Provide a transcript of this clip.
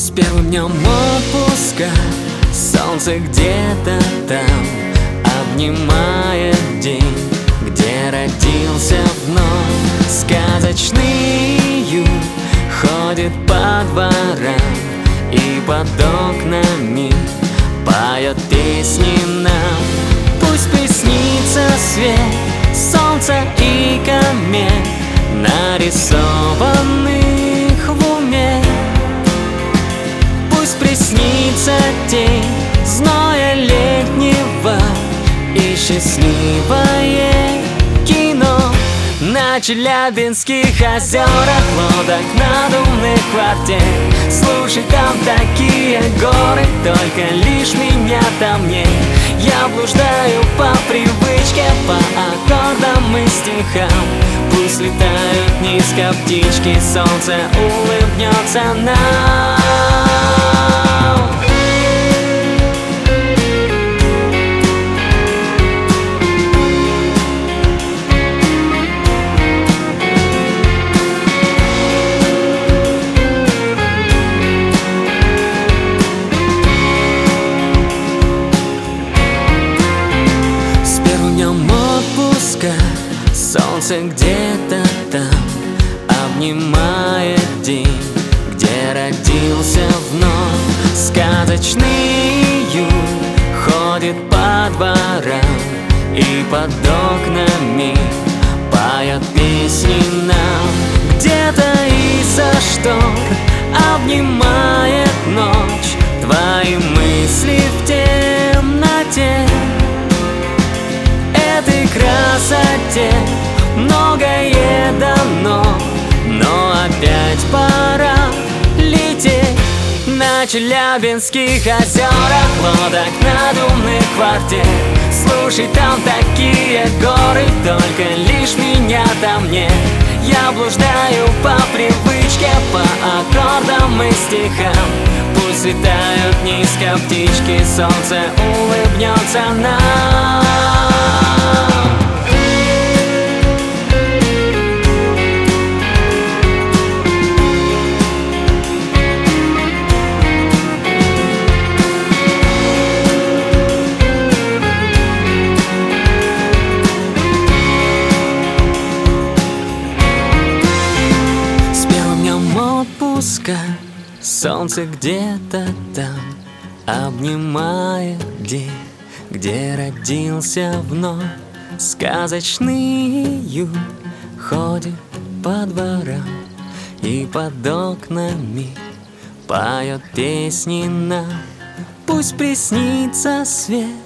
С первым днем отпуска солнце где-то там обнимает день, где родился вновь. Сказочный июль ходит по дворам и под окнами поет песни нам. Пусть приснится свет, солнце и комет, нарисованных в уме. Пусть приснится день зноя летнего и счастливое кино. На Челябинских озерах, лодок, надувных квартир. Слушай, там такие горы, только лишь меня там нет. Я блуждаю по привычке, по аккордам и стихам. Пусть летают низко птички, солнце улыбнется нам. Солнце где-то там обнимает день, где родился вновь. Сказочный июль ходит по дворам и под окнами поет песни нам. Где-то из-за штор обнимает ночь твои мысли в темноте. Этой красоте многое дано, но опять пора лететь. На Челябинских озерах, лодок, надувных квартир. Слушай, там такие горы, только лишь меня там нет. Я блуждаю по привычке, по аккордам и стихам. Пусть летают низко птички, солнце улыбнется нам. Солнце где-то там обнимает день, где родился вновь. Сказочный июль ходит по дворам и под окнами поет песни нам. Пусть приснится свет,